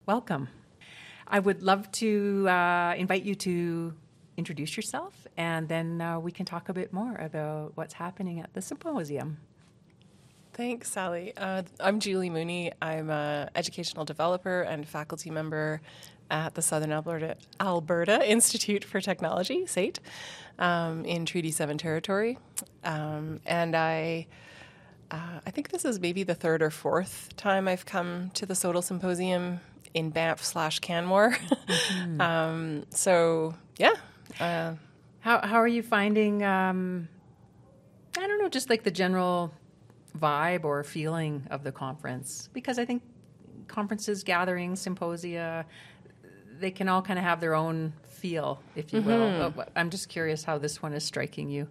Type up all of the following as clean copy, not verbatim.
welcome. I would love to invite you to introduce yourself, and then we can talk a bit more about what's happening at the symposium. Thanks, Sally. I'm Julie Mooney. I'm an educational developer and faculty member at the Southern Alberta Institute for Technology, SAIT, in Treaty 7 territory. And I think this is maybe the third or fourth time I've come to the SOTL Symposium in Banff/Canmore. Mm-hmm. So, yeah. How are you finding, I don't know, just like the general vibe or feeling of the conference? Because I think conferences, gatherings, symposia, they can all kind of have their own feel, if you will. But I'm just curious how this one is striking you.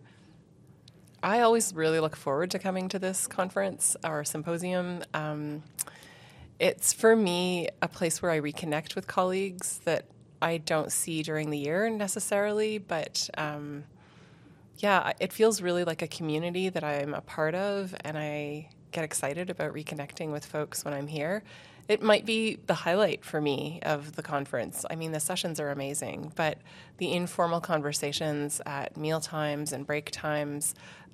I always really look forward to coming to this conference or symposium. It's, for me, a place where I reconnect with colleagues that I don't see during the year necessarily, but yeah, it feels really like a community that I'm a part of, and I get excited about reconnecting with folks when I'm here. It might be the highlight for me of the conference. I mean, the sessions are amazing, but the informal conversations at meal times and break times,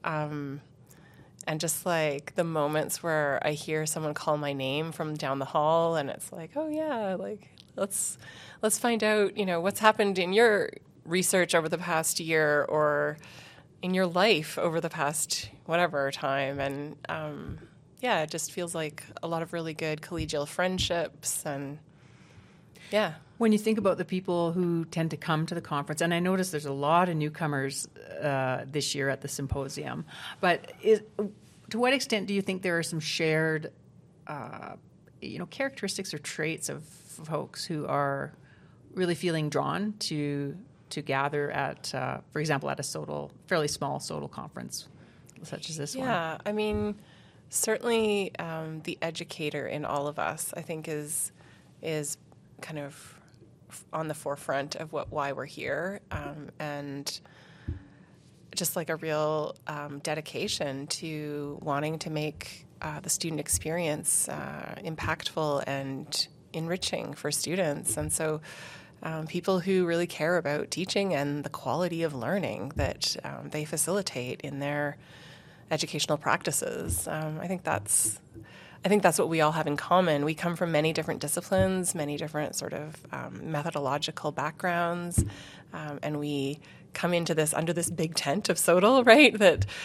and just like the moments where I hear someone call my name from down the hall, and it's like, oh yeah, like let's find out, what's happened in your research over the past year or in your life over the past whatever time. And yeah, it just feels like a lot of really good collegial friendships. And yeah. When you think about the people who tend to come to the conference, and I notice there's a lot of newcomers this year at the symposium, but to what extent do you think there are some shared characteristics or traits of folks who are really feeling drawn to gather at, for example, at a fairly small SOTL conference such as this one? Yeah, I mean, certainly the educator in all of us, I think, is kind of on the forefront of why we're here, and just like a real dedication to wanting to make the student experience impactful and enriching for students. And so people who really care about teaching and the quality of learning that they facilitate in their educational practices. I think that's what we all have in common. We come from many different disciplines, many different sort of methodological backgrounds, and we come into this under this big tent of SOTL, right?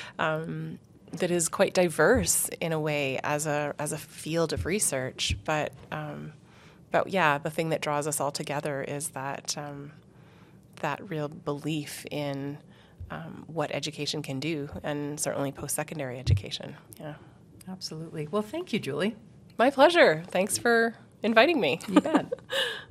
That is quite diverse in a way as a field of research, but yeah, the thing that draws us all together is that real belief in what education can do, and certainly post-secondary education. Yeah, absolutely. Well, thank you, Julie. My pleasure. Thanks for inviting me. You bet.